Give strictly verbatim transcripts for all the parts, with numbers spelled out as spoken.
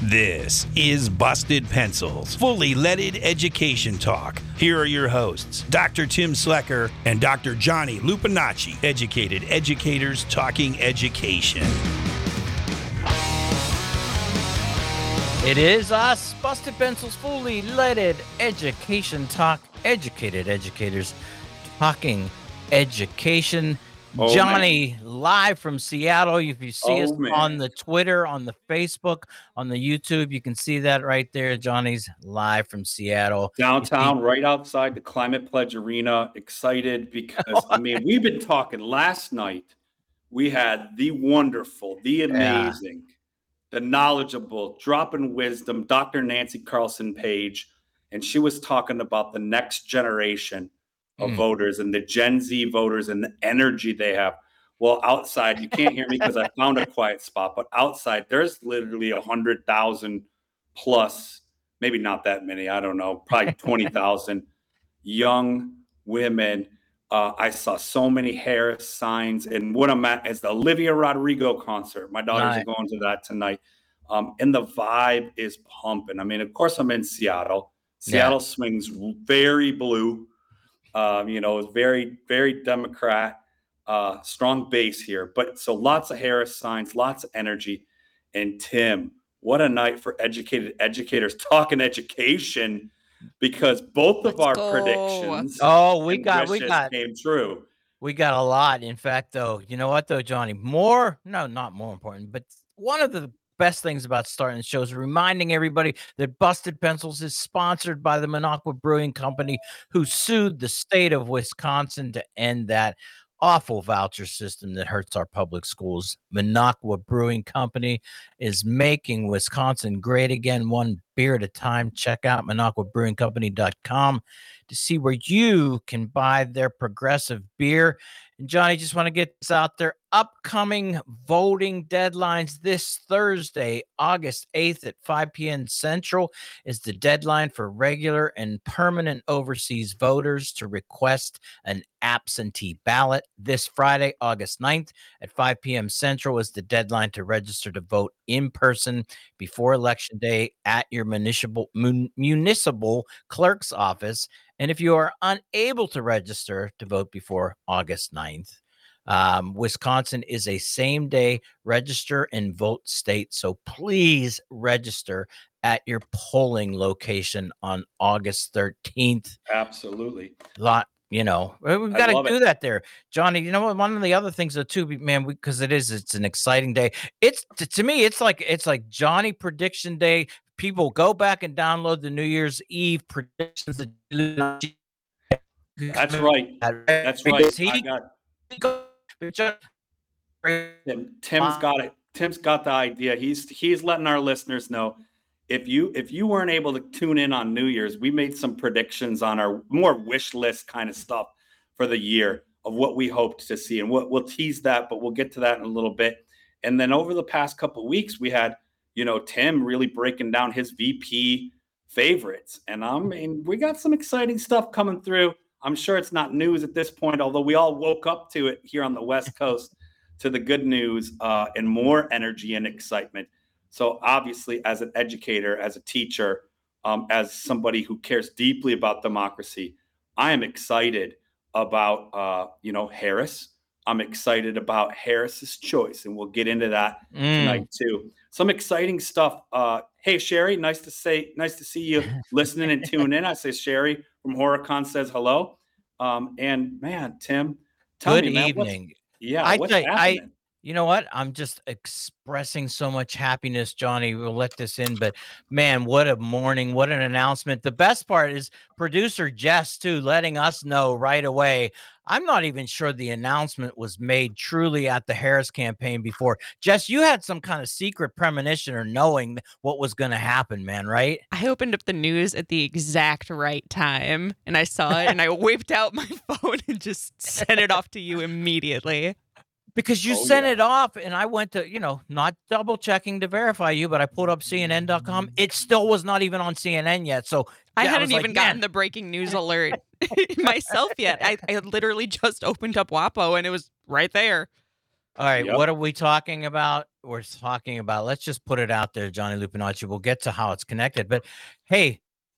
This is Busted Pencils, fully leaded education talk. Here are your hosts, Doctor Tim Slecker and Doctor Johnny Lupinacci, educated educators talking education. It is us, Busted Pencils, fully leaded education talk, educated educators talking education. Oh, Johnny, man. live from Seattle. If you see Oh, us man. on the Twitter, on the Facebook, on the YouTube, you can see that right there. Johnny's live from Seattle. Downtown, right outside the Climate Pledge Arena. Excited because, I mean, we've been talking last night. We had the wonderful, the amazing, yeah. the knowledgeable, dropping wisdom, Doctor Nancy Carlson Page, and she was talking about the next generation of mm. voters and the Gen Z voters and the energy they have. Well, outside, you can't hear me because I found a quiet spot, but outside, there's literally a hundred thousand plus, maybe not that many, I don't know, probably twenty thousand young women. Uh, I saw so many Harris signs, and what I'm at is the Olivia Rodrigo concert. My daughters nice. are going to that tonight. Um, and the vibe is pumping. I mean, of course, I'm in Seattle. Seattle yeah. swings very blue. Um, you know, it's very, very Democrat, uh, strong base here. But so lots of Harris signs, lots of energy. And Tim, what a night for educated educators talking education, because both Let's of our go. predictions oh, we got, we got, came true. We got a lot. In fact, though, you know what, though, Johnny? More, no, not more important, but one of the best things about starting the show is reminding everybody that Busted Pencils is sponsored by the Minocqua Brewing Company, who sued the state of Wisconsin to end that awful voucher system that hurts our public schools. Minocqua Brewing Company is making Wisconsin great again, one beer at a time. Check out minocqua brewing company dot com to see where you can buy their progressive beer. And Johnny, just want to get this out there. Upcoming voting deadlines this Thursday, August eighth at five p.m. Central is the deadline for regular and permanent overseas voters to request an absentee ballot. This Friday, August ninth at five p.m. Central is the deadline to register to vote in person before Election Day at your municipal mun- municipal clerk's office. And if you are unable to register to vote before August ninth, um, Wisconsin is a same-day register and vote state. So please register at your polling location on August thirteenth. Absolutely. Lot, you know, we've got to do it. that there. Johnny, you know what? One of the other things, though, too, man, because it is, it's an exciting day. It's, to, to me, it's like, it's like Johnny Prediction Day. People go back and download the New Year's Eve predictions. That's right. That's right. He, I got Tim, Tim's got it. Tim's got the idea. He's he's letting our listeners know. If you if you weren't able to tune in on New Year's, we made some predictions on our more wish list kind of stuff for the year of what we hoped to see, and we'll, we'll tease that, but we'll get to that in a little bit. And then over the past couple of weeks, we had, you know, Tim really breaking down his V P favorites. And I mean, we got some exciting stuff coming through. I'm sure it's not news at this point, although we all woke up to it here on the West Coast, to the good news uh, and more energy and excitement. So obviously, as an educator, as a teacher, um, as somebody who cares deeply about democracy, I am excited about, uh, you know, Harris. I'm excited about Harris's choice, and we'll get into that mm. tonight too. Some exciting stuff. Uh, hey, Sherry, nice to say, nice to see you listening and tuning in. I say Sherry from HorrorCon says hello. Um, and man, Tim, tell good me, man, evening. What's, yeah, I, what's I, happening? I, you know what? I'm just expressing so much happiness, Johnny. We'll let this in, but man, what a morning. What an announcement. The best part is producer Jess, too, letting us know right away. I'm not even sure the announcement was made truly at the Harris campaign before. Jess, you had some kind of secret premonition or knowing what was going to happen, man, right? I opened up the news at the exact right time, and I saw it, and I whipped out my phone and just sent it off to you immediately. Because you oh, sent yeah. it off, and I went to, you know, not double checking to verify you, but I pulled up C N N dot com. It still was not even on C N N yet. So I yeah, hadn't I even like, gotten man. the breaking news alert myself yet. I, I literally just opened up WAPO, and it was right there. All right, Yep. what are we talking about? We're talking about, let's just put it out there, Johnny Lupinacci. We'll get to how it's connected. But hey,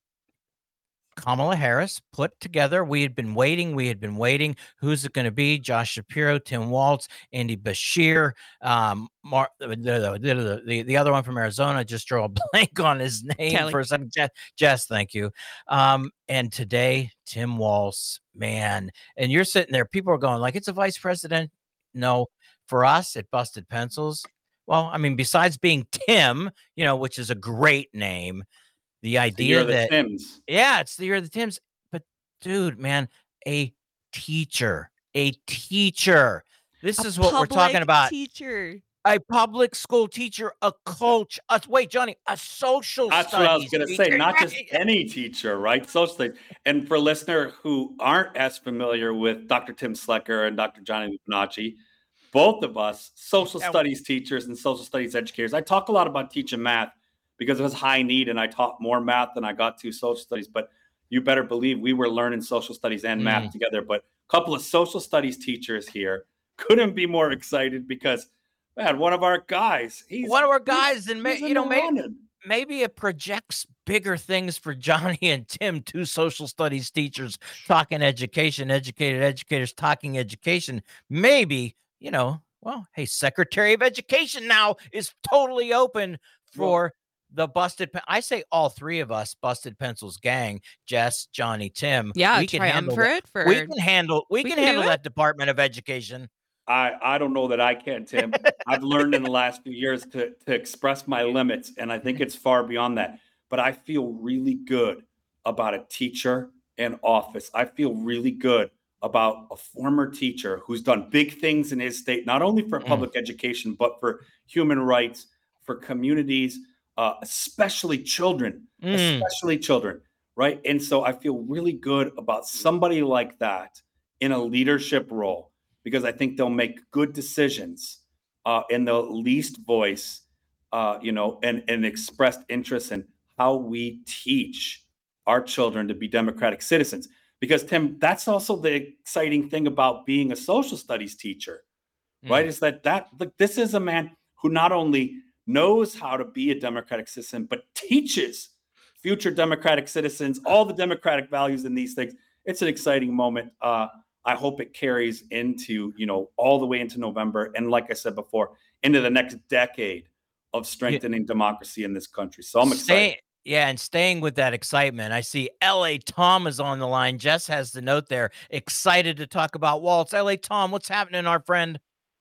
Kamala Harris put together. We had been waiting. We had been waiting. Who's it going to be? Josh Shapiro, Tim Walz, Andy Bashir, um, Mar- the, the, the, the, the other one from Arizona. Just draw a blank on his name Kelly. for a second. Jess, Jess, thank you. Um, and today, Tim Walz, man. And you're sitting there. People are going like, it's a vice president. No, for us, it busted pencils. Well, I mean, besides being Tim, you know, which is a great name. The idea the that, Tims. yeah, it's the year of the Tims. But dude, man, a teacher, a teacher. This A is what we're talking public about. Teacher. A public school teacher, a coach. A, wait, Johnny, a social That's studies what I was going to say. teacher. Not just any teacher, right? Social studies. And for listeners who aren't as familiar with Doctor Tim Slecker and Doctor Johnny Lupinacci, both of us, social Yeah. studies teachers and social studies educators. I talk a lot about teaching math because it was high need and I taught more math than I got to social studies. But you better believe we were learning social studies and math Mm. together. But a couple of social studies teachers here couldn't be more excited because, man, one of our guys, he's One of our he's- guys, and may, he's in you know, the maybe, running. maybe it projects bigger things for Johnny and Tim, two social studies teachers talking education, educated educators talking education. Maybe, you know, well, hey, Secretary of Education now is totally open for the busted. Pen- I say all three of us, Busted Pencils gang, Jess, Johnny, Tim. Yeah, we can handle that. triumvirate for We can handle. We, we can, can do handle it. that Department of Education. I, I don't know that I can, Tim. I've learned in the last few years to, to express my limits, and I think it's far beyond that. But I feel really good about a teacher in office. I feel really good about a former teacher who's done big things in his state, not only for Mm. public education, but for human rights, for communities, uh, especially children, Mm. especially children, right? And so I feel really good about somebody like that in a leadership role, because I think they'll make good decisions uh, in the least voice, uh, you know, and, and expressed interest in how we teach our children to be democratic citizens. Because, Tim, that's also the exciting thing about being a social studies teacher, right? Mm. Is that, that look, this is a man who not only knows how to be a democratic citizen, but teaches future democratic citizens all the democratic values in these things. It's an exciting moment. Uh, I hope it carries into, you know, all the way into November. And like I said before, into the next decade of strengthening democracy in this country. So I'm excited. Stay, yeah, and staying with that excitement, I see L A Tom is on the line. Jess has the note there. Excited to talk about Walz. L A Tom, what's happening, our friend?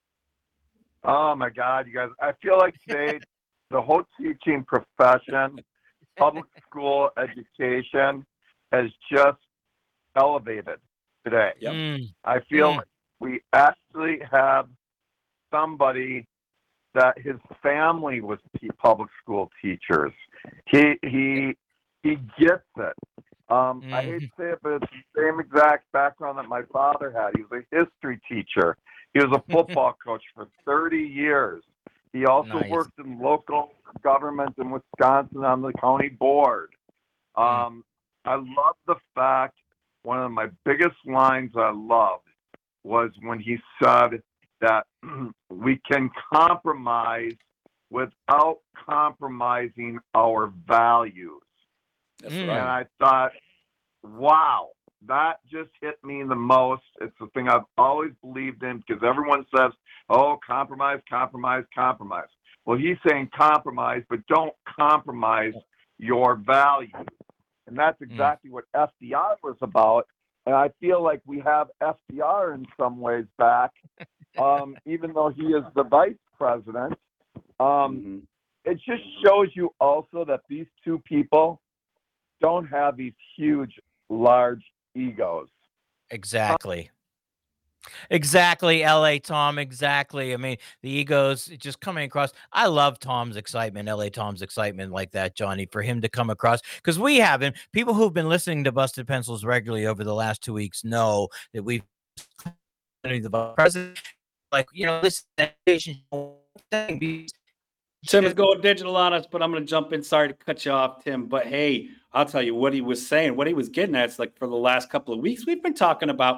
Oh my God, you guys! I feel like today the whole teaching profession, public school education, has just elevated today. Yep. Mm, I feel Mm. like we actually have somebody that his family was te- public school teachers. He he he gets it. Um, I hate to say it, but it's the same exact background that my father had. He was a history teacher. He was a football coach for thirty years. He also Nice. worked in local government in Wisconsin on the county board. Um, I love the fact, one of my biggest lines I loved was when he said that we can compromise without compromising our values. That's Mm. And right. I thought, wow, that just hit me the most. It's the thing I've always believed in, because everyone says, oh, compromise, compromise, compromise. Well, he's saying compromise, but don't compromise your values. And that's exactly what F D R was about. And I feel like we have F D R in some ways back, um, even though he is the vice president. Um, Mhm. it just shows you also that these two people don't have these huge, large egos. exactly. Exactly, L A Tom. Exactly. I mean, the egos just coming across. I love Tom's excitement, L A Tom's excitement like that, Johnny, for him to come across, because we haven't. People who've been listening to Busted Pencils regularly over the last two weeks know that we've the president, like, you know, this thing. Tim is going digital on us, but I'm going to jump in. Sorry to cut you off, Tim. But hey, I'll tell you what he was saying. What he was getting at is, like, for the last couple of weeks, we've been talking about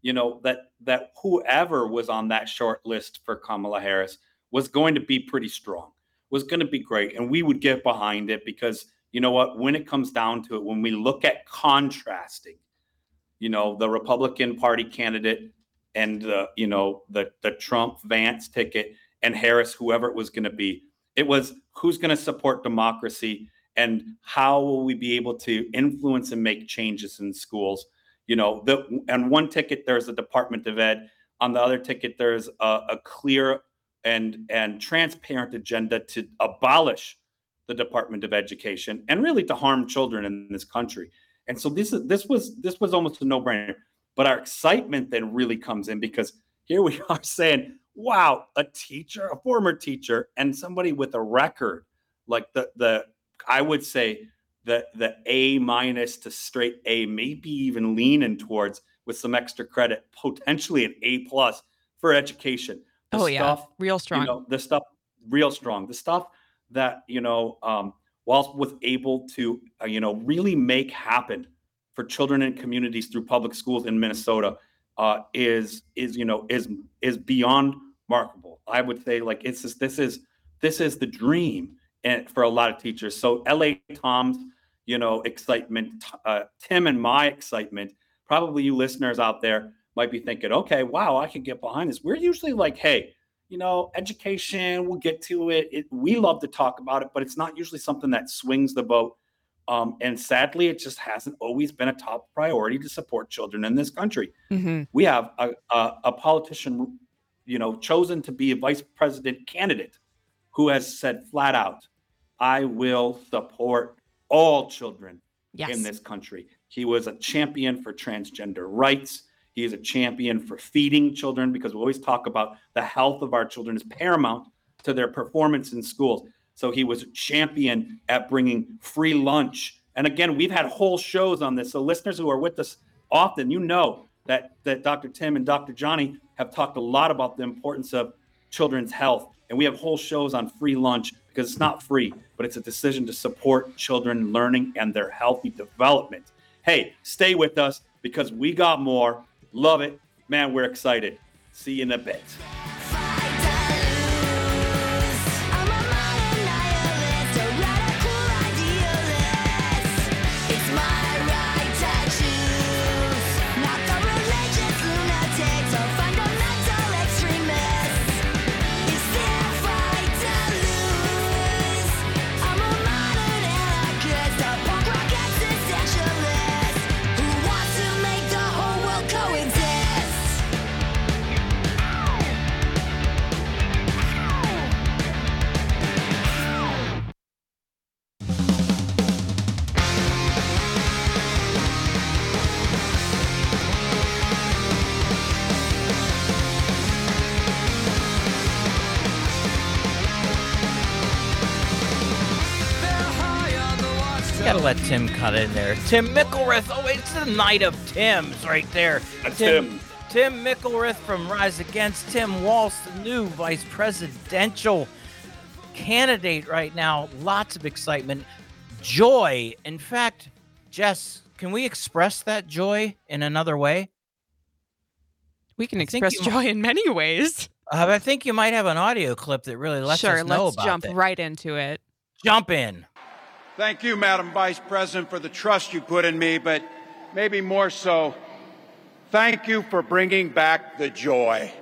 you know, that that whoever was on that short list for Kamala Harris was going to be pretty strong, was going to be great. And we would get behind it because, you know what, when it comes down to it, when we look at contrasting, you know, the Republican Party candidate and the, you know, the the Trump Vance ticket and Harris, whoever it was going to be, it was who's going to support democracy and how will we be able to influence and make changes in schools. You know, the and one ticket there's a Department of Ed. On the other ticket, there's a, a clear and and transparent agenda to abolish the Department of Education and really to harm children in this country. And so this is this was this was almost a no-brainer. But our excitement then really comes in because here we are saying, wow, a teacher, a former teacher, and somebody with a record like the the I would say the the A minus to straight A, maybe even leaning towards with some extra credit, potentially an A plus for education. The oh yeah, stuff, real strong. You know, the stuff real strong. The stuff that, you know, um, Walz was able to, uh, you know, really make happen for children and communities through public schools in Minnesota uh, is is you know is is beyond remarkable. I would say like it's just, this is this is the dream and for a lot of teachers. So L A Tom's you know excitement, uh, Tim and my excitement. Probably you listeners out there might be thinking, okay, wow, I can get behind this. We're usually like, hey, you know, education, we'll get to it. it. We love to talk about it, but it's not usually something that swings the boat. Um, and sadly, it just hasn't always been a top priority to support children in this country. Mm-hmm. We have a, a, a politician, you know, chosen to be a vice president candidate who has said flat out, I will support all children yes. in this country. He was a champion for transgender rights. He is a champion for feeding children because we always talk about the health of our children is paramount to their performance in schools. So he was a champion at bringing free lunch. And again, we've had whole shows on this. So listeners who are with us often, you know that, that Doctor Tim and Doctor Johnny have talked a lot about the importance of children's health. And we have whole shows on free lunch because it's not free, but it's a decision to support children learning and their healthy development. Hey, stay with us because we got more. Love it. Man, we're excited. See you in a bit. Gotta let Tim cut in there. Tim Mickelrith. Oh, it's the night of Tim's right there. That's Tim. Tim. Tim Mickelrith from Rise Against. Tim Walz, the new vice presidential candidate right now. Lots of excitement. Joy. In fact, Jess, can we express that joy in another way? We can I think express you joy in many ways. Uh, I think you might have an audio clip that really lets sure, us know let's about jump that. right into it. Jump in. Thank you, Madam Vice President, for the trust you put in me, but maybe more so, thank you for bringing back the joy.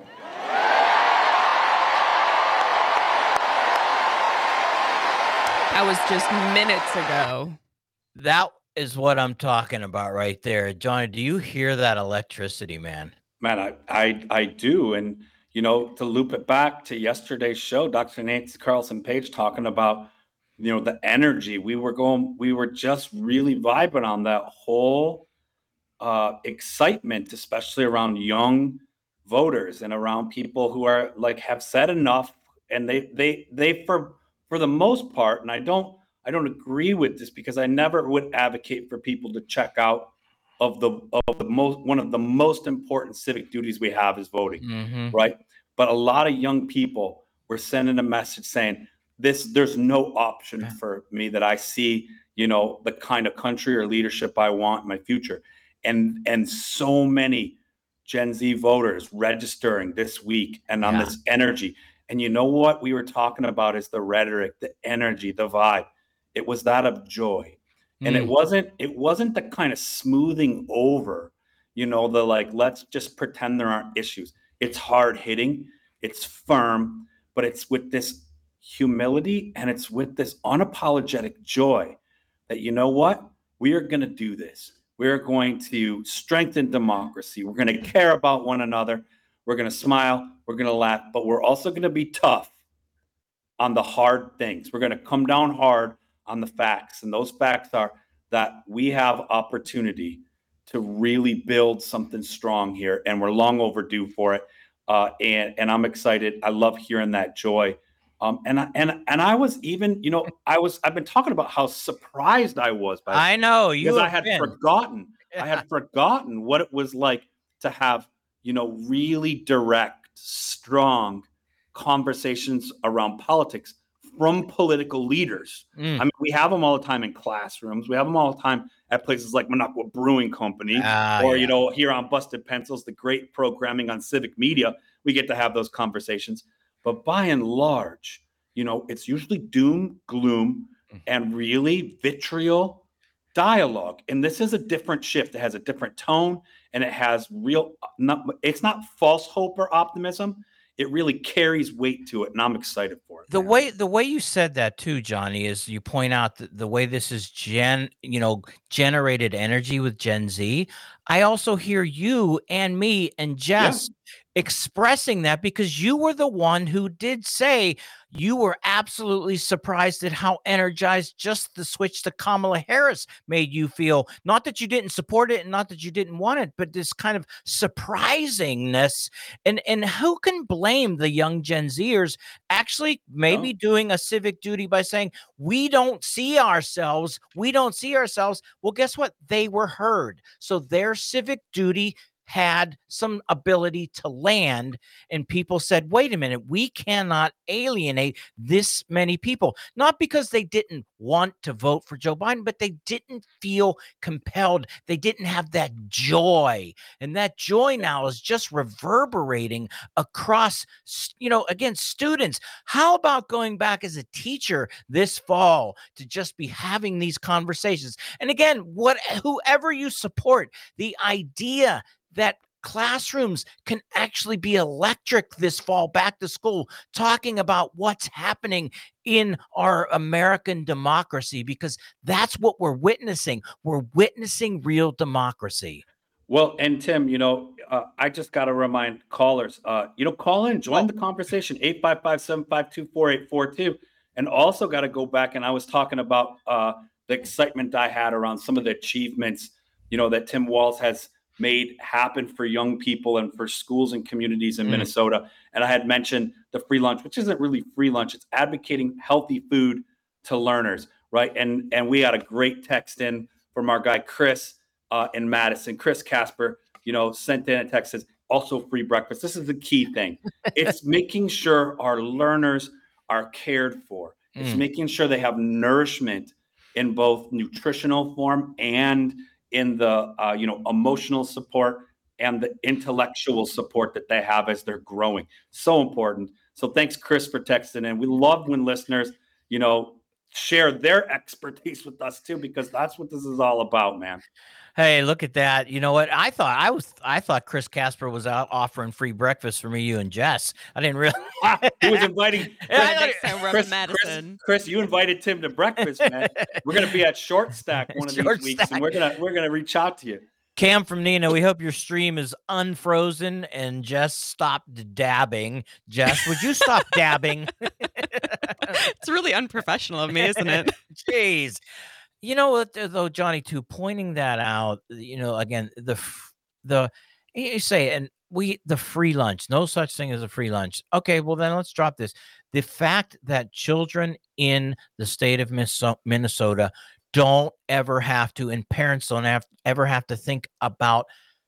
That was just minutes ago. That is what I'm talking about right there. Johnny, do you hear that electricity, man? Man, I, I, I do. And, you know, to loop it back to yesterday's show, Doctor Nancy Carlson Page talking about, you know, the energy. We were going, we were just really vibing on that whole uh, excitement, especially around young voters and around people who are like, have said enough. And they, they, they, for, for the most part, and I don't, I don't agree with this because I never would advocate for people to check out of the, of the most, one of the most important civic duties we have is voting, Mm-hmm. right? But a lot of young people were sending a message saying, This there's no option Yeah. for me that I see, you know, the kind of country or leadership I want in my future. And and so many Gen Z voters registering this week and on Yeah. this energy. And you know what we were talking about is the rhetoric, the energy, the vibe. It was that of joy. And it Mm. wasn't, it wasn't the kind of smoothing over, you know, the like, let's just pretend there aren't issues. It's hard hitting, it's firm, but it's with this humility and it's with this unapologetic joy that, you know what, we are going to do this. We're going to strengthen democracy. We're going to care about one another. We're going to smile. We're going to laugh, but we're also going to be tough on the hard things. We're going to come down hard on the facts. And those facts are that we have opportunity to really build something strong here. And we're long overdue for it. Uh, and, and I'm excited. I love hearing that joy. Um, and I, and and I was even, you know, I was I've been talking about how surprised I was by I know you because I have had been. forgotten I had forgotten what it was like to have, you know, really direct, strong conversations around politics from political leaders. Mm. I mean, we have them all the time in classrooms. We have them all the time at places like Minocqua Brewing Company, Ah, or yeah. you know, here on Busted Pencils, the great programming on civic media. We get to have those conversations. But by and large, you know, it's usually doom, gloom, and really vitriol dialogue. And this is a different shift. It has a different tone, and it has real, not, it's not false hope or optimism. It really carries weight to it, and I'm excited for it. The man. way the way you said that too, Johnny, is you point out that the way this is gen, you know, generated energy with Gen Z. I also hear you and me and Jess expressing that because you were the one who did say you were absolutely surprised at how energized just the switch to Kamala Harris made you feel. Not that you didn't support it and not that you didn't want it, but this kind of surprisingness. And and who can blame the young Gen Zers actually maybe No. doing a civic duty by saying, we don't see ourselves, we don't see ourselves. Well, guess what? They were heard. So their civic duty had some ability to land, and people said, wait a minute, we cannot alienate this many people, not because they didn't want to vote for Joe Biden, but they didn't feel compelled. They didn't have that joy, and that joy now is just reverberating across, you know, again, students. How about going back as a teacher this fall to just be having these conversations? And again, what whoever you support, the idea that classrooms can actually be electric this fall, back to school, talking about what's happening in our American democracy, because that's what we're witnessing. We're witnessing real democracy. Well, and Tim, you know, uh, I just got to remind callers, uh, you know, call in, join Oh. the conversation, eight five five, seven five two, four eight four two. And also got to go back, and I was talking about uh, the excitement I had around some of the achievements, you know, that Tim Walz has made happen for young people and for schools and communities in Mm. Minnesota. And I had mentioned the free lunch, which isn't really free lunch. It's advocating healthy food to learners, right? And and we had a great text in from our guy, Chris uh, in Madison. Chris Casper, you know, sent in a text, says, also free breakfast. This is the key thing. It's making sure our learners are cared for. It's Mm. making sure they have nourishment in both nutritional form and in the uh, you know, emotional support and the intellectual support that they have as they're growing. So important. So thanks, Chris, for texting in. We love when listeners, you know, share their expertise with us too, because that's what this is all about, man. Hey, look at that. You know what? I thought I was I thought Chris Casper was out offering free breakfast for me, you and Jess. I didn't really He was inviting Yeah, I Chris, thought- Next time we're up Chris, in Madison. Chris, Chris, you invited Tim to breakfast, man. We're gonna be at Short Stack one of Short these weeks, Stack. and we're gonna we're gonna reach out to you. Cam from Nina, we hope your stream is unfrozen and Jess stopped dabbing. Jess, would you stop dabbing? It's really unprofessional of me, isn't it? Jeez. You know what, though, Johnny, too, pointing that out, you know, again, the, f- the, you say, and we, the free lunch, no such thing as a free lunch. Okay, well, then let's drop this. The fact that children in the state of Minneso- Minnesota don't ever have to, and parents don't have ever have to think about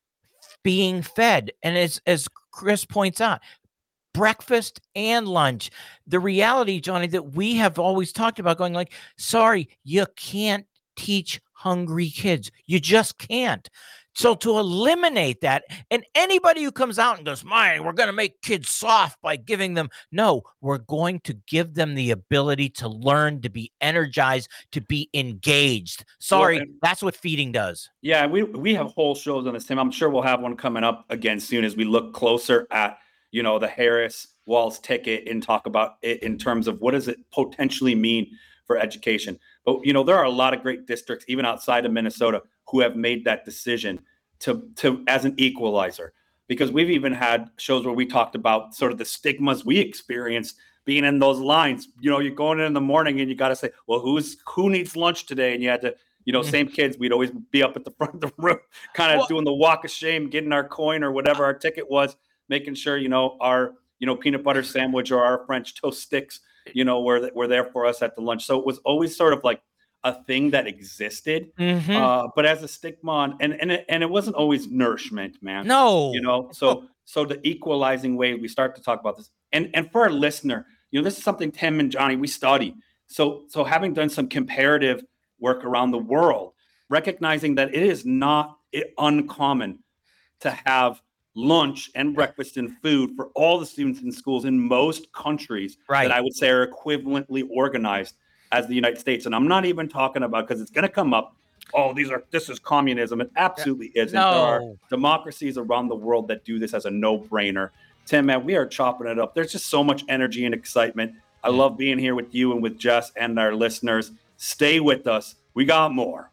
being fed. And as, as Chris points out, breakfast and lunch. The reality, Johnny, that we have always talked about going like, sorry, you can't teach hungry kids. You just can't. So to eliminate that, and anybody who comes out and goes, "Man, we're going to make kids soft by giving them," no, we're going to give them the ability to learn, to be energized, to be engaged. Sorry, Well, and- that's what feeding does. Yeah, we we have whole shows on this, Tim. I'm sure we'll have one coming up again soon as we look closer at, you know, the Harris Walz ticket and talk about it in terms of what does it potentially mean for education. But, you know, there are a lot of great districts, even outside of Minnesota, who have made that decision to, to as an equalizer, because we've even had shows where we talked about sort of the stigmas we experienced being in those lines. You know, you're going in in the morning and you got to say, well, who's who needs lunch today? And you had to, you know, Mhm. same kids, we'd always be up at the front of the room, kind of Well- doing the walk of shame, getting our coin or whatever our ticket was, making sure, you know, our, you know, peanut butter sandwich or our French toast sticks, you know, were, were there for us at the lunch. So it was always sort of like a thing that existed, Mhm. uh, but as a stigma, on- and and it, and it wasn't always nourishment, man. No, You know, so so the equalizing way we start to talk about this, and and for our listener, you know, this is something Tim and Johnny we study. So so having done some comparative work around the world, recognizing that it is not i- uncommon to have lunch and breakfast and food for all the students in schools in most countries Right. that I would say are equivalently organized as the United States. And I'm not even talking about, because it's going to come up, oh, these are this is communism. It absolutely isn't. There are No. democracies around the world that do this as a no-brainer. Tim, man, we are chopping it up. There's just so much energy and excitement. I Mm. love being here with you and with Jess and our listeners. Stay with us. We got more.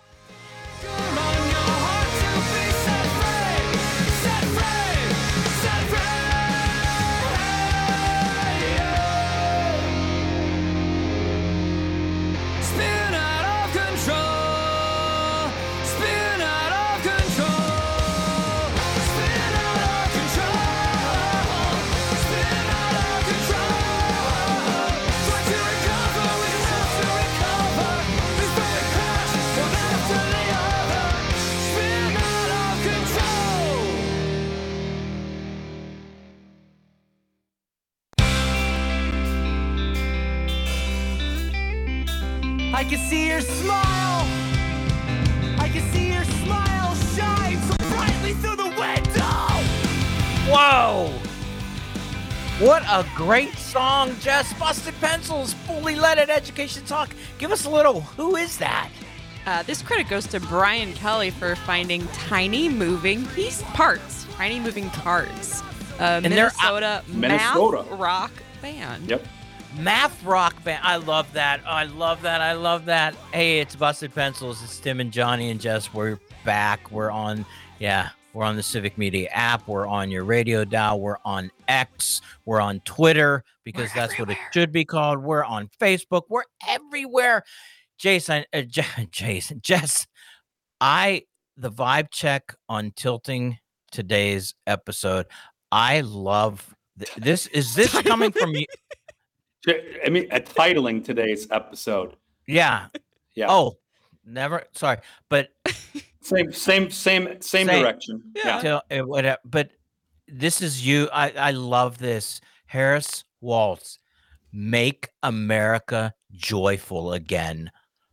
I can see your smile. I can see your smile shine so brightly through the window. Whoa! What a great song, Jess. Busted Pencils, fully leaded education talk. Give us a little, who is that? Uh, this credit goes to Brian Kelly for finding tiny moving piece parts, tiny moving parts. Uh, And they're out- Minnesota, Minnesota. math rock band. Yep. Math rock band. I love that. I love that. I love that. Hey, it's Busted Pencils. It's Tim and Johnny and Jess. We're back. We're on, yeah, we're on the Civic Media app. We're on your radio dial. We're on X. We're on Twitter because We're that's what it should be called. We're on Facebook. We're everywhere. Jason, uh, J- Jason, Jess, I, the vibe check on tilting today's episode. I love th- this. Is this coming from you? I mean, uh, titling today's episode. Yeah. Yeah. Oh, never. Sorry, but Same, same, same, same, Same. direction. Yeah. till it whatever. But this is you. I I love this. Harris Walz, make America joyful again.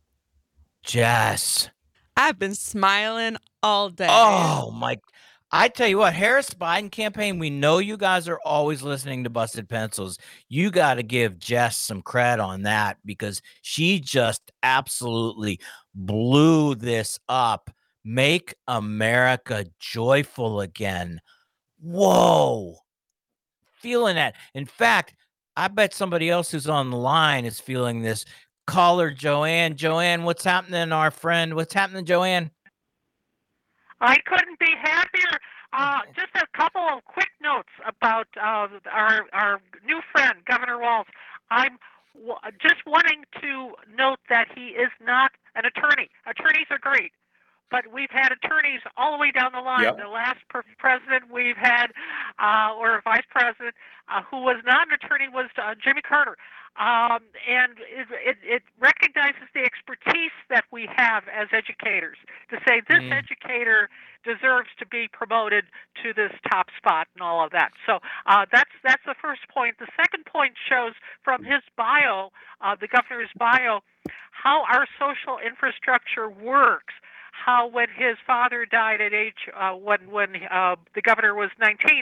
Jess. I've been smiling all day. Oh my. I tell you what, Harris Biden campaign, we know you guys are always listening to Busted Pencils. You got to give Jess some credit on that because she just absolutely blew this up. Make America joyful again. Whoa. Feeling that. In fact, I bet somebody else who's on the line is feeling this. Caller Joanne. Joanne, what's happening, our friend? What's happening, Joanne? I couldn't be happier. Uh, just a couple of quick notes about uh, our our new friend, Governor Walz. I'm w- just wanting to note that he is not an attorney. Attorneys are great, but we've had attorneys all the way down the line. Yep. The last per- president we've had, uh, or vice president, uh, who was not an attorney, was uh, Jimmy Carter. Um, and it, it, it recognizes the expertise that we have as educators to say this Mm. educator deserves to be promoted to this top spot and all of that. So uh, that's that's the first point. The second point shows from his bio, uh, the governor's bio, how our social infrastructure works, how when his father died at age uh, when when uh, the governor was nineteen.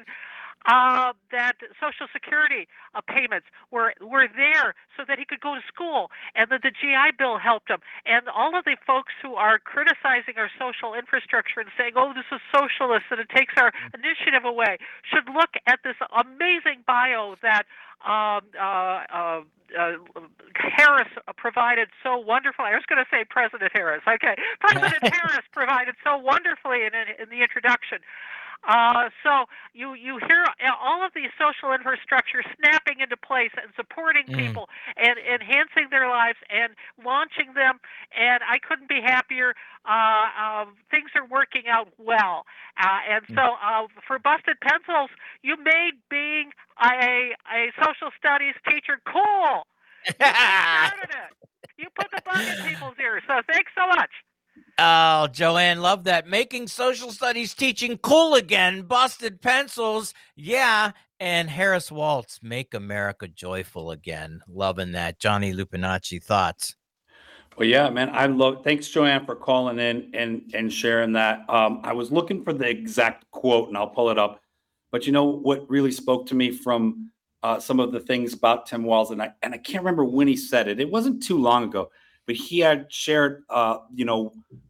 Uh, that Social Security uh, payments were were there so that he could go to school, and that the G I Bill helped him. And all of the folks who are criticizing our social infrastructure and saying, "Oh, this is socialist and it takes our initiative away," should look at this amazing bio that um, uh, uh, uh, Harris provided so wonderfully. I was going to say President Harris. Okay, President Harris provided so wonderfully in, in, in the introduction. Uh, so you you hear all of these social infrastructure snapping into place and supporting Mm. people and enhancing their lives and launching them, and I couldn't be happier. Uh, uh, things are working out well, uh, and so uh, for Busted Pencils, you made being a a social studies teacher cool. You started it. You put the bug in people's ears. So thanks so much. Oh, Joanne, love that. Making social studies teaching cool again. Busted Pencils. Yeah. And Harris Waltz, Make America Joyful Again. Loving that. Johnny Lupinacci, thoughts? Well, yeah, man, I love. Thanks, Joanne, for calling in and and sharing that. Um, I was looking for the exact quote, and I'll pull it up. But you know what really spoke to me from uh, some of the things about Tim Walz, and I and I can't remember when he said it. It wasn't too long ago, but he had shared, uh, you know,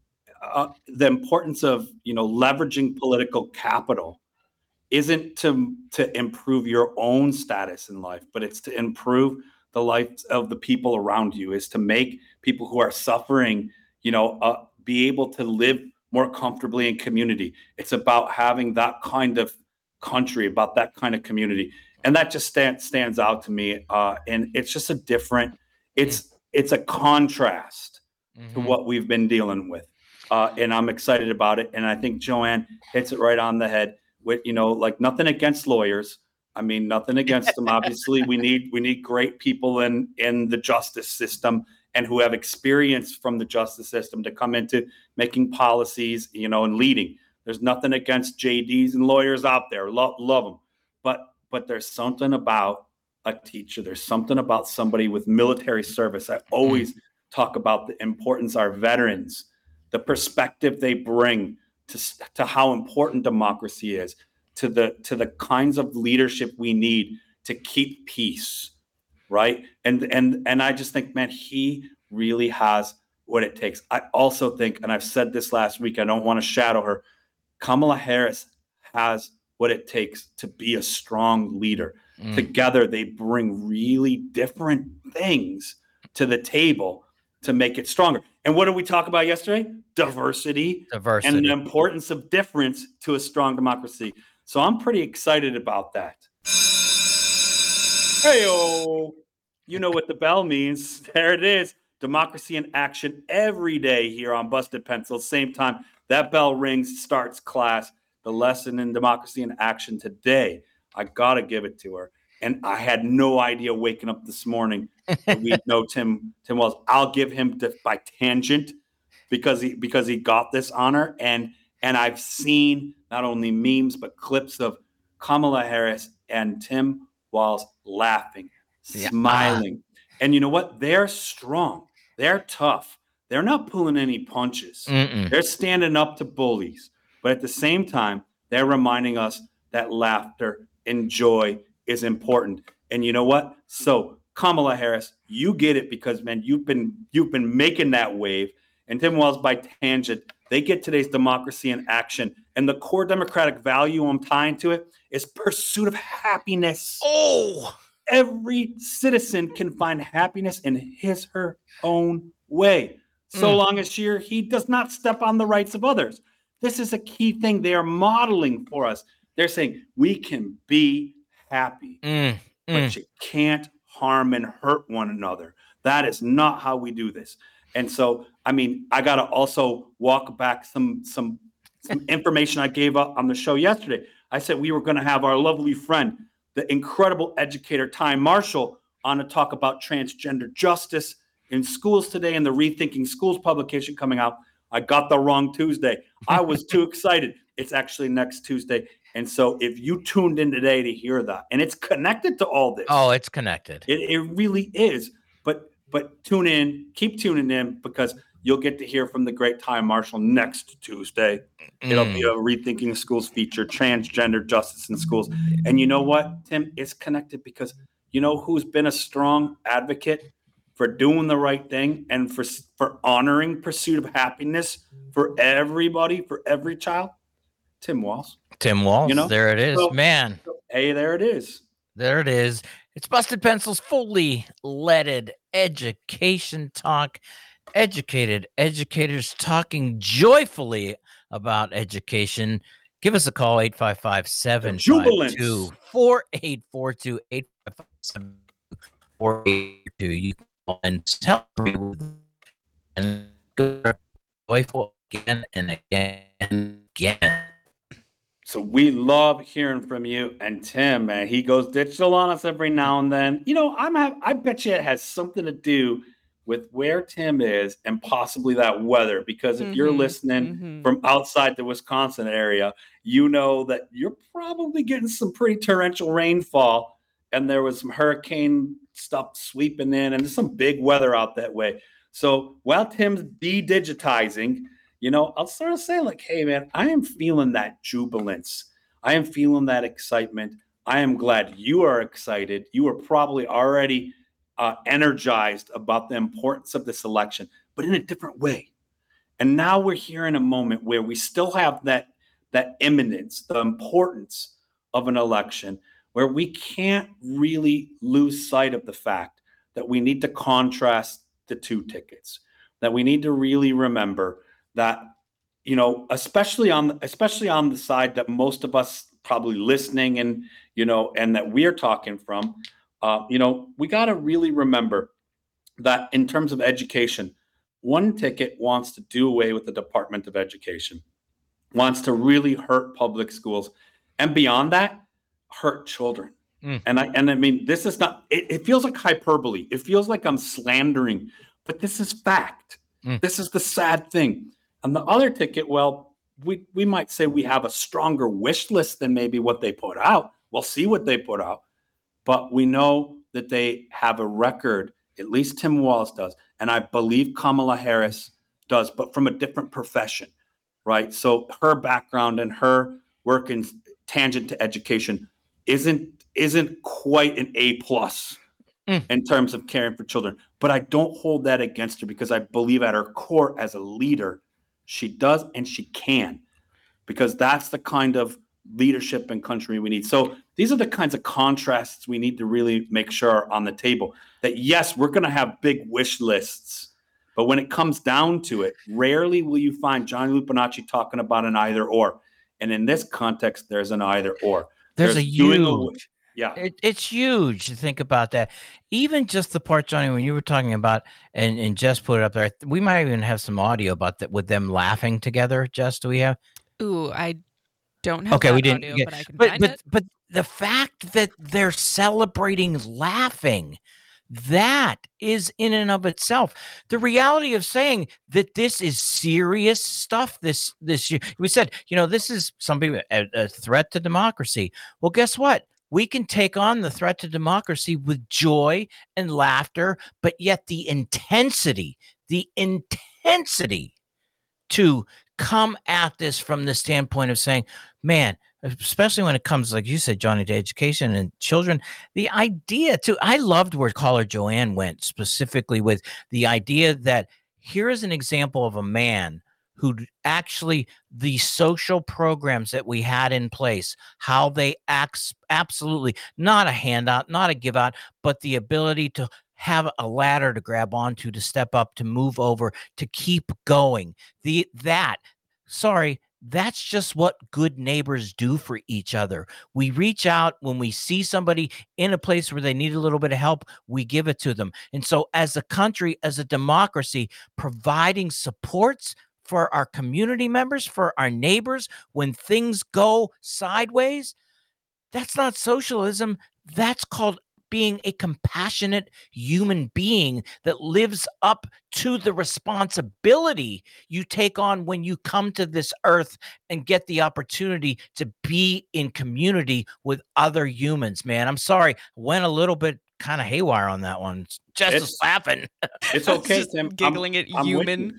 uh, the importance of you know leveraging political capital isn't to to improve your own status in life, but it's to improve the life of the people around you, is to make people who are suffering, you know, uh, be able to live more comfortably in community. It's about having that kind of country, about that kind of community. And that just stand, stands out to me. Uh, and it's just a different, it's, it's a contrast Mm-hmm. to what we've been dealing with. Uh, and I'm excited about it. And I think Joanne hits it right on the head with, you know, like nothing against lawyers. I mean, nothing against them. Obviously, we need we need great people in in the justice system and who have experience from the justice system to come into making policies, you know, and leading. There's nothing against J Ds and lawyers out there. Love love them, but but there's something about a teacher. There's something about somebody with military service. I always talk about the importance of our veterans, the perspective they bring to to how important democracy is. to the to the kinds of leadership we need to keep peace, right? And and and I just think, man, he really has what it takes. I also think, and I've said this last week, I don't want to shadow her, Kamala Harris has what it takes to be a strong leader. Mm. Together, they bring really different things to the table to make it stronger. And what did we talk about yesterday? Diversity, Diversity. and the importance of difference to a strong democracy. So I'm pretty excited about that. Hey-o. You know what the bell means. There it is. Democracy in action every day here on Busted Pencils. Same time that bell rings, starts class. The lesson in democracy in action today. I got to give it to her. And I had no idea waking up this morning that we know Tim Tim Walz. I'll give him to, by tangent because he because he got this honor. And and I've seen not only memes, but clips of Kamala Harris and Tim Walz laughing, Yeah. smiling. And you know what? They're strong. They're tough. They're not pulling any punches. Mm-mm. They're standing up to bullies. But at the same time, they're reminding us that laughter and joy is important. And you know what? So Kamala Harris, you get it because, man, you've been you've been making that wave. And Tim Walz, by tangent, they get today's democracy in action. And the core democratic value I'm tying to it is pursuit of happiness. Oh, Every citizen can find happiness in his her own way, so Mm. long as she or he does not step on the rights of others. This is a key thing they are modeling for us. They're saying we can be happy, mm, but mm. you can't harm and hurt one another. That is not how we do this. And so, I mean, I got to also walk back some some some information I gave up on the show yesterday. I said we were going to have our lovely friend, the incredible educator Ty Marshall, on to talk about transgender justice in schools today and the Rethinking Schools publication coming out. I got the wrong Tuesday. I was too excited. It's actually next Tuesday. And so if you tuned in today to hear that, and it's connected to all this. Oh, it's connected. It, it really is. But but tune in, keep tuning in, because you'll get to hear from the great Ty Marshall next Tuesday. Mm. It'll be a Rethinking Schools feature, transgender justice in schools. And you know what, Tim? It's connected because you know who's been a strong advocate for doing the right thing and for, for honoring pursuit of happiness for everybody, for every child? Tim Walz. Tim Walz. You know? There it is, so, man. Hey, there it is. There it is. It's Busted Pencils, fully leaded education talk. Educated educators talking joyfully about education. Give us a call, eight five five, seven five two, four eight four two, eight five five, seven four eight two. You can call and tell me and joyful again and again and again. So we love hearing from you. And Tim, man, he goes digital on us every now and then. You know, I'm have, I bet you it has something to do with where Tim is and possibly that weather. Because if mm-hmm, you're listening mm-hmm. from outside the Wisconsin area, you know that you're probably getting some pretty torrential rainfall. And there was some hurricane stuff sweeping in and there's some big weather out that way. So while Tim's de-digitizing, you know, I'll sort of say like, hey, man, I am feeling that jubilance. I am feeling that excitement. I am glad you are excited. You are probably already Uh, energized about the importance of this election, but in a different way. And now we're here in a moment where we still have that that imminence, the importance of an election, where we can't really lose sight of the fact that we need to contrast the two tickets, that we need to really remember that, you know, especially on especially on the side that most of us probably listening and, you know, and that we're talking from, Uh, you know, we got to really remember that in terms of education, one ticket wants to do away with the Department of Education, wants to really hurt public schools, and beyond that, hurt children. Mm. And I and I mean, this is not. It, it feels like hyperbole. It feels like I'm slandering, but this is fact. Mm. This is the sad thing. And the other ticket, well, we we might say we have a stronger wish list than maybe what they put out. We'll see what they put out. But we know that they have a record, at least Tim Walz does, and I believe Kamala Harris does, but from a different profession, right? So her background and her work in tangent to education isn't isn't quite an A plus mm. in terms of caring for children. But I don't hold that against her because I believe at her core as a leader, she does and she can, because that's the kind of leadership and country we need. So these are the kinds of contrasts we need to really make sure are on the table. That yes, we're going to have big wish lists, but when it comes down to it, rarely will you find Johnny Lupinacci talking about an either or. And in this context, there's an either or. There's, there's a huge, a, yeah, it, it's huge to think about that. Even just the part, Johnny, when you were talking about, and, and Jess put it up there, we might even have some audio about that with them laughing together. Jess, do we have? Ooh, I don't have okay, that we didn't audio, get, but I can but, find but, it. But the fact that they're celebrating laughing, that is in and of itself the reality of saying that this is serious stuff. This this we said, you know, this is something a, a threat to democracy. Well, guess what? We can take on the threat to democracy with joy and laughter, but yet the intensity, the intensity to come at this from the standpoint of saying, man, especially when it comes, like you said, Johnny, to education and children, the idea too, I loved where caller Joanne went specifically with the idea that here is an example of a man who actually, the social programs that we had in place, how they act, absolutely not a handout, not a give out, but the ability to have a ladder to grab onto, to step up, to move over, to keep going. The that, sorry, that's just what good neighbors do for each other. We reach out when we see somebody in a place where they need a little bit of help, we give it to them. And so as a country, as a democracy, providing supports for our community members, for our neighbors, when things go sideways, that's not socialism. That's called being a compassionate human being that lives up to the responsibility you take on when you come to this earth and get the opportunity to be in community with other humans. Man, I'm sorry, went a little bit kind of haywire on that one. Just it's, laughing. It's okay, just Tim. Giggling I'm, at I'm human.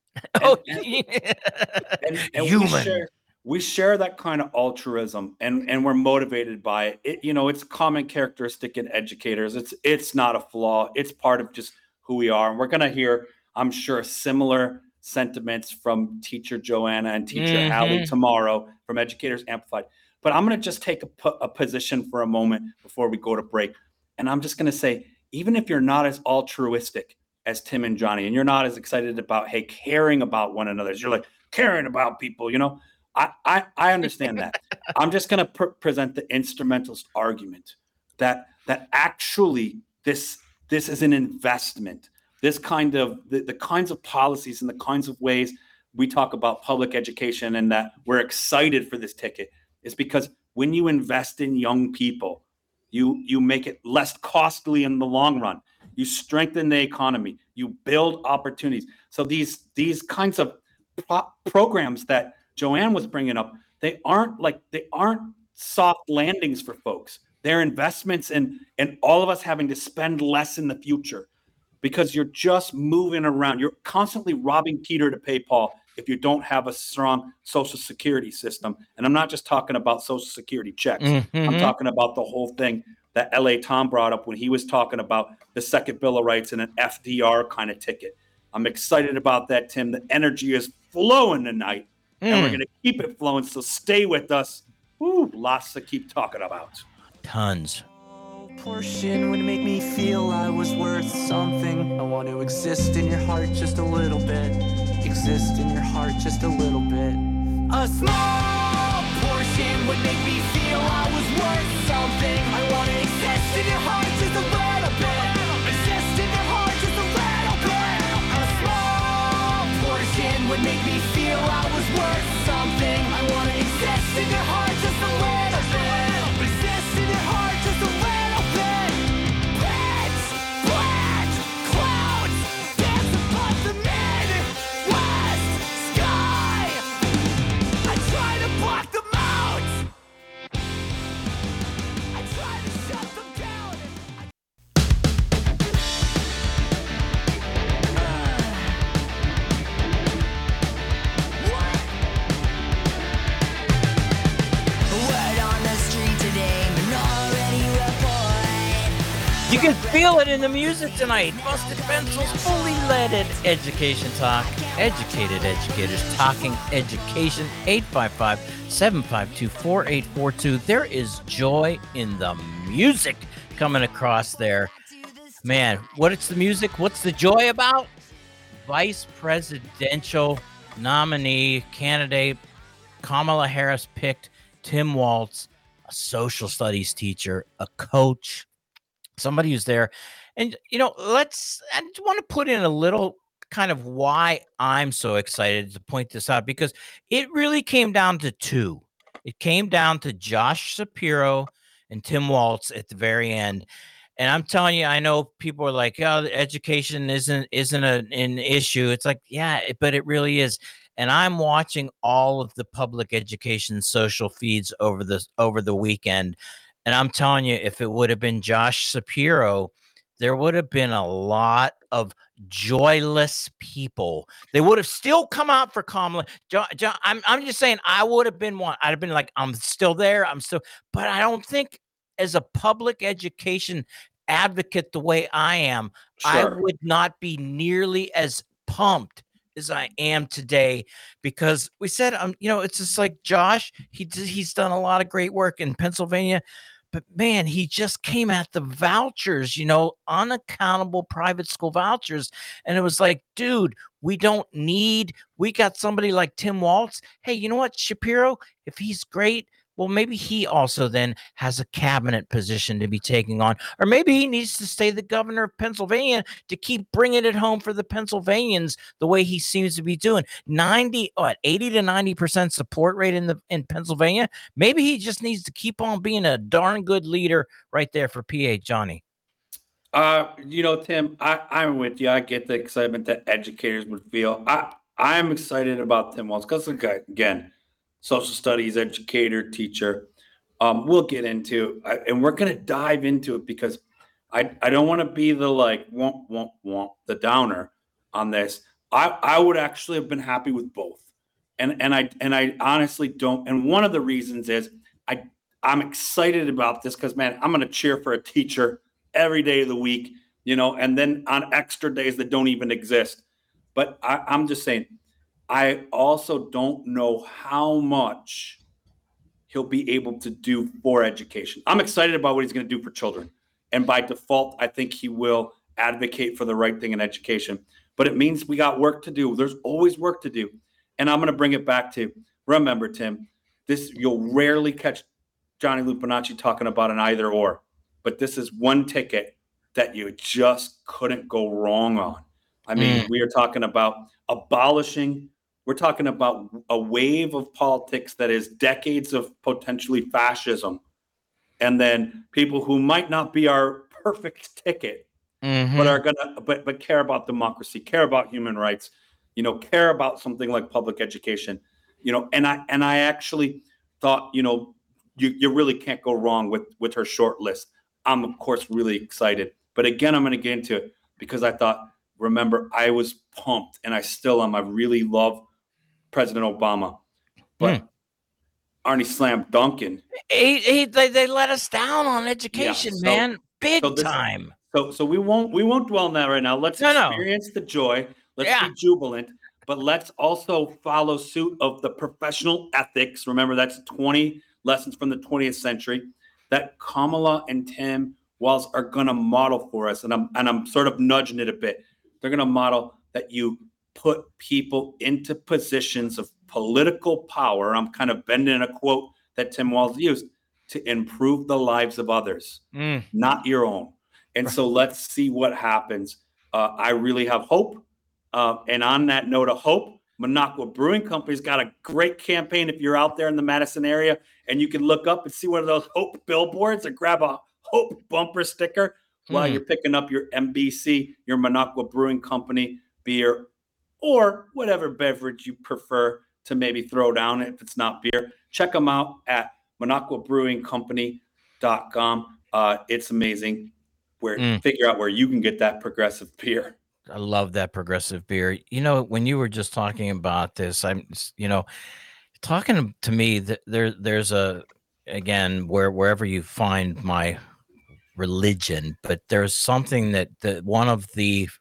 Oh, and, yeah. and, and we Human. share we share that kind of altruism, and and we're motivated by it. It you know it's a common characteristic in educators. It's it's not a flaw. It's part of just who we are, and we're gonna hear, I'm sure, similar sentiments from teacher Joanna and teacher Mhm. Allie tomorrow from Educators Amplified. But I'm going to just take a, pu- a position for a moment before we go to break. And I'm just going to say, even if you're not as altruistic as Tim and Johnny, and you're not as excited about, hey, caring about one another, you're like caring about people, you know, I, I, I understand that. I'm just going to pr- present the instrumentalist argument that, that actually this, this is an investment. This kind of the, the kinds of policies and the kinds of ways we talk about public education, and that we're excited for this ticket, is because when you invest in young people, you you make it less costly in the long run. You strengthen the economy. You build opportunities. So these these kinds of pro- programs that Joanne was bringing up, they aren't like they aren't soft landings for folks. They're investments in in all of us having to spend less in the future, because you're just moving around. You're constantly robbing Peter to pay Paul if you don't have a strong Social Security system. And I'm not just talking about Social Security checks. Mhm. I'm talking about the whole thing that L A Tom brought up when he was talking about the second Bill of Rights and an F D R kind of ticket. I'm excited about that, Tim. The energy is flowing tonight, and we're Mm. going to keep it flowing. So stay with us. Woo, lots to keep talking about. Tons. Portion would make me feel I was worth something. I want to exist in your heart just a little bit. Exist in your heart just a little bit. A small portion would make me feel I was worth something. I want to exist in your heart just a little bit. Exist in your heart just a little bit. A small portion would make me feel I was worth something. I want to exist in your heart just a little bit. Exist in your heart just a little bit. You can feel it in the music tonight. Busted Pencils, fully leaded education talk. Educated educators talking education. eight five five, seven five two, four eight four two. There is joy in the music coming across there. Man, what is the music? What's the joy about? Vice presidential nominee candidate Kamala Harris picked Tim Walz, a social studies teacher, a coach, somebody who's there. And, you know, let's, I just want to put in a little kind of why I'm so excited to point this out, because it really came down to two. It came down to Josh Shapiro and Tim Walz at the very end. And I'm telling you, I know people are like, "Oh, education isn't isn't a, an issue." It's like, yeah, it, but it really is. And I'm watching all of the public education social feeds over the over the weekend, and I'm telling you, if it would have been Josh Shapiro, there would have been a lot of joyless people. They would have still come out for Kamala. Jo- Jo- I'm I'm just saying, I would have been one. I'd have been like, I'm still there. I'm still, but I don't think, as a public education advocate the way I am, I Sure. would not be nearly as pumped as I am today, because we said, um, you know, it's just like Josh, he d- he's done a lot of great work in Pennsylvania, but man, he just came at the vouchers, you know, unaccountable private school vouchers. And it was like, dude, we don't need, we got somebody like Tim Walz. Hey, you know what, Shapiro, if he's great, well, maybe he also then has a cabinet position to be taking on, or maybe he needs to stay the governor of Pennsylvania to keep bringing it home for the Pennsylvanians the way he seems to be doing. ninety, what, eighty to ninety percent support rate in the in Pennsylvania. Maybe he just needs to keep on being a darn good leader right there for P A, Johnny. Uh, you know, Tim, I, I'm with you. I get the excitement that educators would feel. I, I'm excited about Tim Walz because, again, social studies educator, teacher. Um, we'll get into, I, and we're going to dive into it because I, I don't want to be the like, won't, won't, won't, the downer on this. I, I would actually have been happy with both. And and I and I honestly don't. And one of the reasons is I I'm excited about this because, man, I'm going to cheer for a teacher every day of the week, you know, and then on extra days that don't even exist. But I, I'm just saying, I also don't know how much he'll be able to do for education. I'm excited about what he's going to do for children. And by default, I think he will advocate for the right thing in education. But it means we got work to do. There's always work to do. And I'm going to bring it back to, remember, Tim, this, you'll rarely catch Johnny Lupinacci talking about an either or, but this is one ticket that you just couldn't go wrong on. I mean, mm. we are talking about abolishing, we're talking about a wave of politics that is decades of potentially fascism. And then people who might not be our perfect ticket, mm-hmm. but are gonna, but but care about democracy, care about human rights, you know, care about something like public education, you know. And I and I actually thought, you know, you you really can't go wrong with with her short list. I'm of course really excited, but again, I'm going to get into it because I thought, remember, I was pumped, and I still am. I really love President Obama, but. Mm. Arnie Slam Duncan. He, he, they, they let us down on education, yeah, so, man, big so this, time. So so we won't we won't dwell on that right now. Let's no, experience no. the joy. Let's yeah. be jubilant, but let's also follow suit of the professional ethics. Remember, that's twenty lessons from the twentieth century that Kamala and Tim Walz are going to model for us, and I'm and I'm sort of nudging it a bit. They're going to model that you put people into positions of political power. I'm kind of bending a quote that Tim Walz used to improve the lives of others, mm. not your own. And so let's see what happens. Uh, I really have hope. Uh, and on that note of hope, Minocqua Brewing Company's got a great campaign. If you're out there in the Madison area and you can look up and see one of those hope billboards or grab a hope bumper sticker mm. while you're picking up your M B C, your Minocqua Brewing Company beer, or whatever beverage you prefer to maybe throw down if it's not beer. Check them out at Minocqua Brewing Company dot com. Uh, it's amazing. Where mm. figure out where you can get that progressive beer. I love that progressive beer. You know, when you were just talking about this, I'm, you know, talking to me that there, there's a, again, where wherever you find my religion, but there's something that that one of the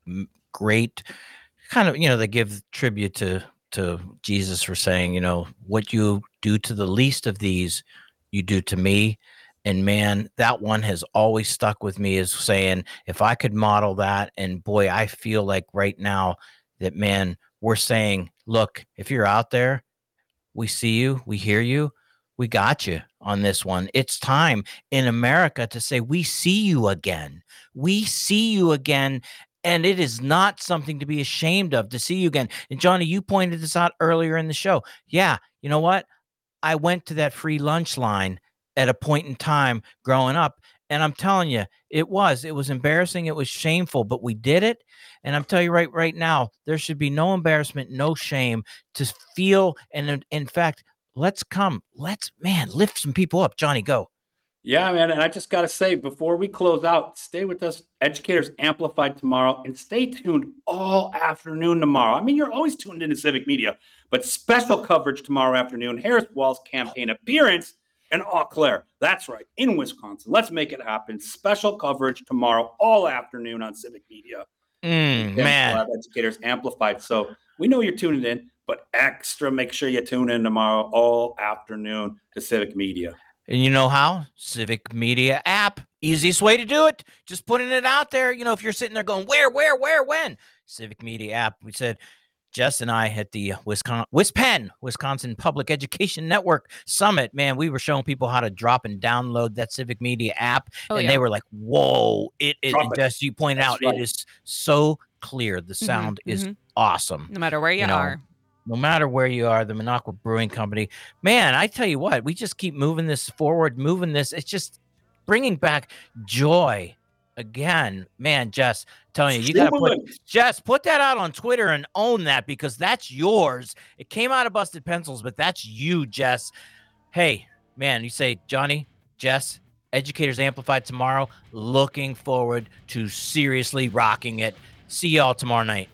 great kind of, you know, they give tribute to to Jesus for saying, you know, what you do to the least of these, you do to me. And man, that one has always stuck with me, is saying, if I could model that, and boy, I feel like right now that, man, we're saying, look, if you're out there, we see you, we hear you, we got you on this one. It's time in America to say, we see you again. We see you again. And it is not something to be ashamed of to see you again. And Johnny, you pointed this out earlier in the show. Yeah, you know what? I went to that free lunch line at a point in time growing up. And I'm telling you, it was, it was embarrassing. It was shameful, but we did it. And I'm telling you right, right now, there should be no embarrassment, no shame to feel. And in fact, let's come, let's, man, lift some people up. Johnny, go. Yeah, man. And I just got to say, before we close out, stay with us, Educators Amplified, tomorrow, and stay tuned all afternoon tomorrow. I mean, you're always tuned into Civic Media, but special coverage tomorrow afternoon, Harris Walz campaign appearance in Eau Claire. That's right, in Wisconsin. Let's make it happen. Special coverage tomorrow, all afternoon on Civic Media. Mm, man. Educators Amplified. So we know you're tuning in, but extra, make sure you tune in tomorrow all afternoon to Civic Media. And you know how? Civic Media app. Easiest way to do it. Just putting it out there. You know, if you're sitting there going, where, where, where, when? Civic Media app. We said, Jess and I at the Wisconsin, WisPen, Wisconsin Public Education Network Summit, man, we were showing people how to drop and download that Civic Media app. Oh, and yeah. they were like, whoa, it is, and Jess, you pointed That's out, right. it is so clear. The sound mm-hmm, is mm-hmm. awesome. No matter where you, you know, are. No matter where you are, the Minocqua Brewing Company, man, I tell you what, we just keep moving this forward, moving this. It's just bringing back joy again. Man, Jess, telling you, you got to put, Jess, put that out on Twitter and own that, because that's yours. It came out of Busted Pencils, but that's you, Jess. Hey, man, you say, Johnny, Jess, Educators Amplified tomorrow. Looking forward to seriously rocking it. See y'all tomorrow night.